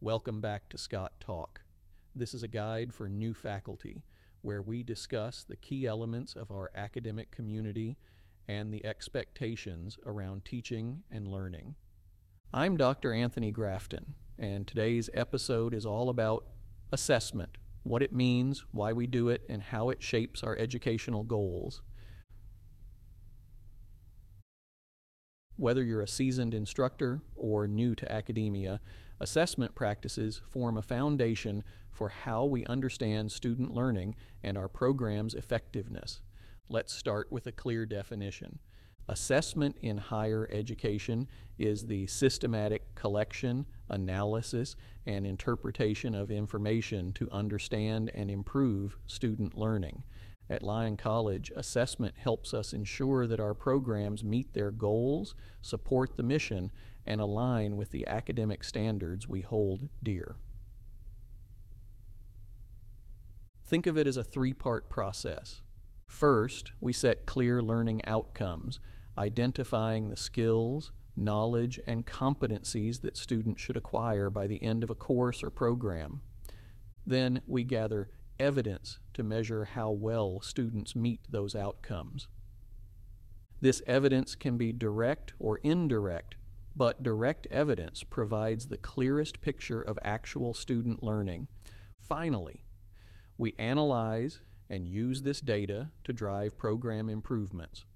Welcome back to Scott Talk. This is a guide for new faculty where we discuss the key elements of our academic community and the expectations around teaching and learning. I'm Dr. Anthony Grafton, and today's episode is all about assessment, what it means, why we do it, and how it shapes our educational goals. Whether you're a seasoned instructor or new to academia, assessment practices form a foundation for how we understand student learning and our program's effectiveness. Let's start with a clear definition. Assessment in higher education is the systematic collection, analysis, and interpretation of information to understand and improve student learning. At Lyon College, assessment helps us ensure that our programs meet their goals, support the mission, and align with the academic standards we hold dear. Think of it as a three-part process. First, we set clear learning outcomes, identifying the skills, knowledge, and competencies that students should acquire by the end of a course or program. Then we gather evidence to measure how well students meet those outcomes. This evidence can be direct or indirect, but direct evidence provides the clearest picture of actual student learning. Finally, we analyze and use this data to drive program improvements.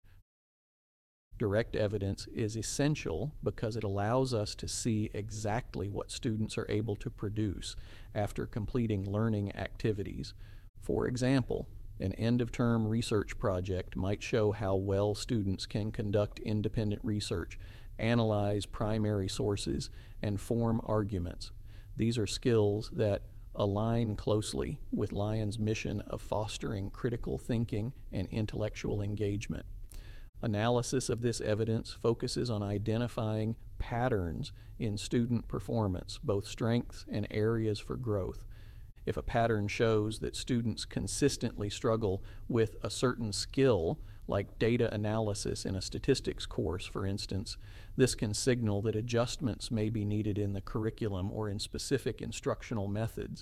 Direct evidence is essential because it allows us to see exactly what students are able to produce after completing learning activities. For example, an end-of-term research project might show how well students can conduct independent research, analyze primary sources, and form arguments. These are skills that align closely with Lyon's mission of fostering critical thinking and intellectual engagement. Analysis of this evidence focuses on identifying patterns in student performance, both strengths and areas for growth. If a pattern shows that students consistently struggle with a certain skill, like data analysis in a statistics course, for instance, this can signal that adjustments may be needed in the curriculum or in specific instructional methods.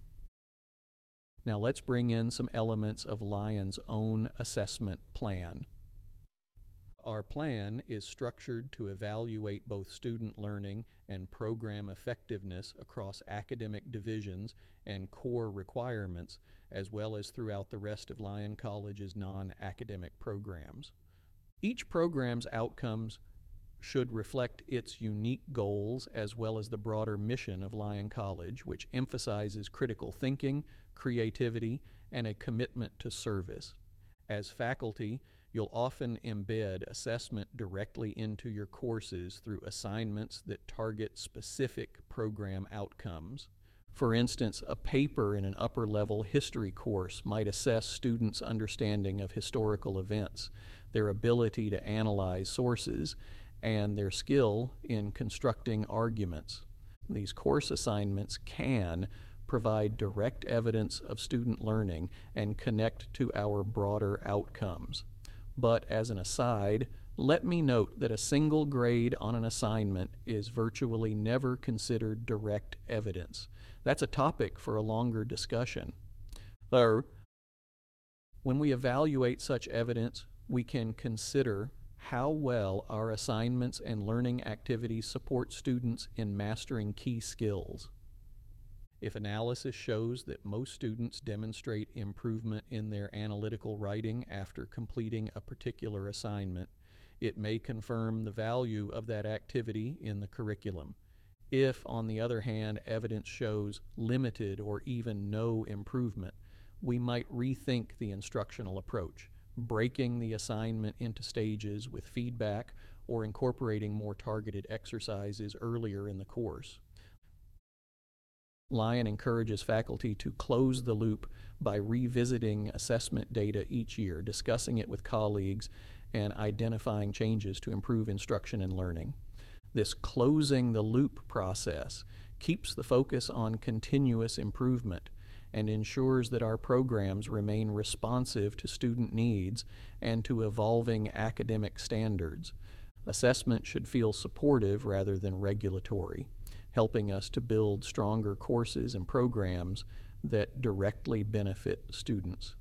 Now let's bring in some elements of Lyon's own assessment plan. Our plan is structured to evaluate both student learning and program effectiveness across academic divisions and core requirements, as well as throughout the rest of Lyon College's non-academic programs. Each program's outcomes should reflect its unique goals as well as the broader mission of Lyon College, which emphasizes critical thinking, creativity, and a commitment to service. As faculty, you'll often embed assessment directly into your courses through assignments that target specific program outcomes. For instance, a paper in an upper-level history course might assess students' understanding of historical events, their ability to analyze sources, and their skill in constructing arguments. These course assignments can provide direct evidence of student learning and connect to our broader outcomes. But as an aside, let me note that a single grade on an assignment is virtually never considered direct evidence. That's a topic for a longer discussion. Though, when we evaluate such evidence, we can consider how well our assignments and learning activities support students in mastering key skills. If analysis shows that most students demonstrate improvement in their analytical writing after completing a particular assignment, it may confirm the value of that activity in the curriculum. If, on the other hand, evidence shows limited or even no improvement, we might rethink the instructional approach, breaking the assignment into stages with feedback or incorporating more targeted exercises earlier in the course. Lyon encourages faculty to close the loop by revisiting assessment data each year, discussing it with colleagues, and identifying changes to improve instruction and learning. This closing the loop process keeps the focus on continuous improvement and ensures that our programs remain responsive to student needs and to evolving academic standards. Assessment should feel supportive rather than regulatory. helping us to build stronger courses and programs that directly benefit students.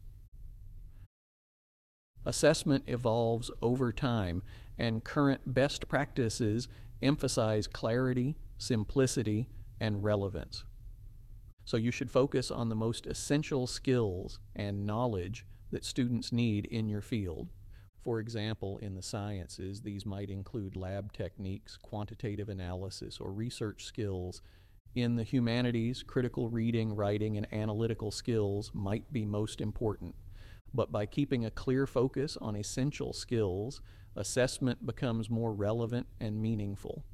Assessment evolves over time, and current best practices emphasize clarity, simplicity, and relevance. So you should focus on the most essential skills and knowledge that students need in your field. For example, in the sciences, these might include lab techniques, quantitative analysis, or research skills. In the humanities, critical reading, writing, and analytical skills might be most important. But by keeping a clear focus on essential skills, assessment becomes more relevant and meaningful.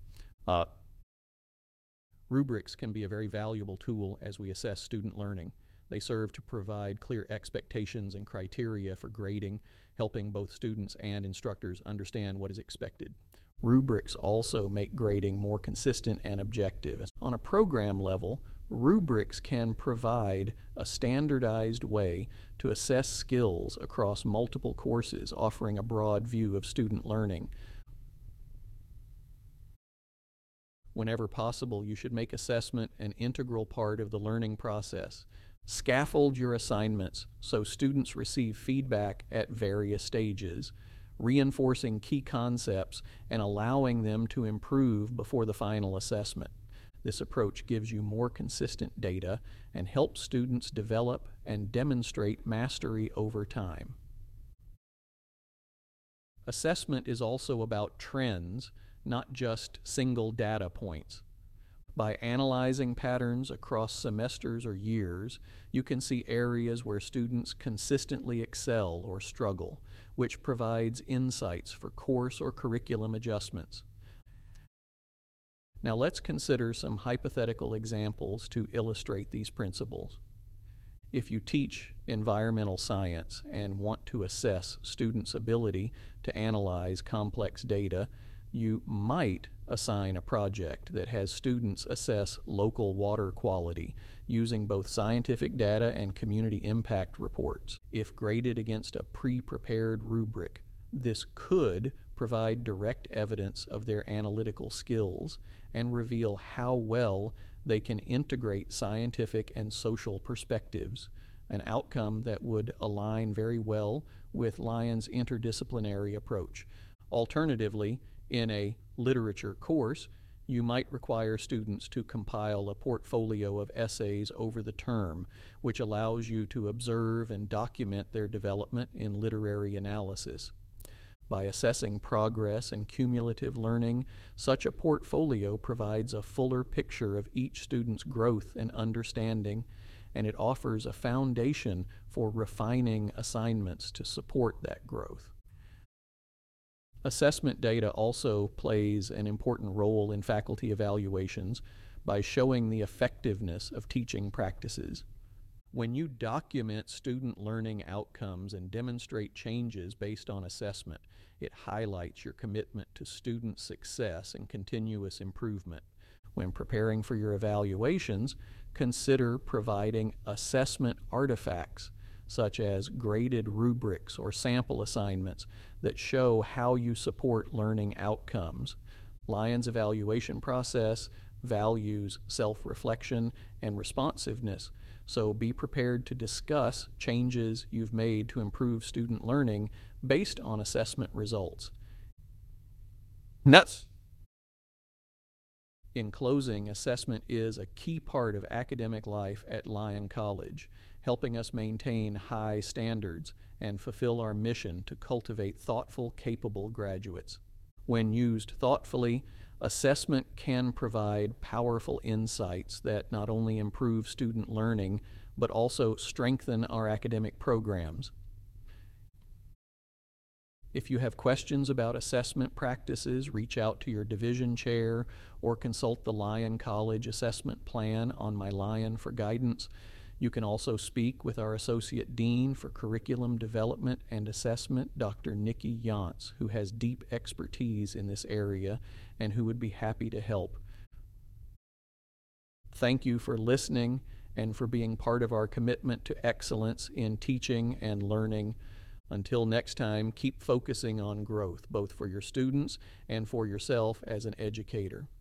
Rubrics can be a very valuable tool as we assess student learning. They serve to provide clear expectations and criteria for grading, helping both students and instructors understand what is expected. Rubrics also make grading more consistent and objective. On a program level, rubrics can provide a standardized way to assess skills across multiple courses, offering a broad view of student learning. Whenever possible, you should make assessment an integral part of the learning process. Scaffold your assignments so students receive feedback at various stages, reinforcing key concepts and allowing them to improve before the final assessment. This approach gives you more consistent data and helps students develop and demonstrate mastery over time. Assessment is also about trends, not just single data points. By analyzing patterns across semesters or years, you can see areas where students consistently excel or struggle, which provides insights for course or curriculum adjustments. Now let's consider some hypothetical examples to illustrate these principles. If you teach environmental science and want to assess students' ability to analyze complex data, you might assign a project that has students assess local water quality using both scientific data and community impact reports. If graded against a pre-prepared rubric, this could provide direct evidence of their analytical skills and reveal how well they can integrate scientific and social perspectives, an outcome that would align very well with Lyon's interdisciplinary approach. Alternatively, in a literature course, you might require students to compile a portfolio of essays over the term, which allows you to observe and document their development in literary analysis. By assessing progress and cumulative learning, such a portfolio provides a fuller picture of each student's growth and understanding, and it offers a foundation for refining assignments to support that growth. Assessment data also plays an important role in faculty evaluations by showing the effectiveness of teaching practices. When you document student learning outcomes and demonstrate changes based on assessment, it highlights your commitment to student success and continuous improvement. When preparing for your evaluations, consider providing assessment artifacts such as graded rubrics or sample assignments that show how you support learning outcomes. Lyon's evaluation process values self-reflection and responsiveness, so be prepared to discuss changes you've made to improve student learning based on assessment results. Nuts. In closing, assessment is a key part of academic life at Lyon College, helping us maintain high standards and fulfill our mission to cultivate thoughtful, capable graduates. When used thoughtfully, assessment can provide powerful insights that not only improve student learning, but also strengthen our academic programs. If you have questions about assessment practices, reach out to your division chair or consult the Lyon College Assessment Plan on My Lyon for guidance. You can also speak with our Associate Dean for Curriculum Development and Assessment, Dr. Nikki Yantz, who has deep expertise in this area and who would be happy to help. Thank you for listening and for being part of our commitment to excellence in teaching and learning. Until next time, keep focusing on growth, both for your students and for yourself as an educator.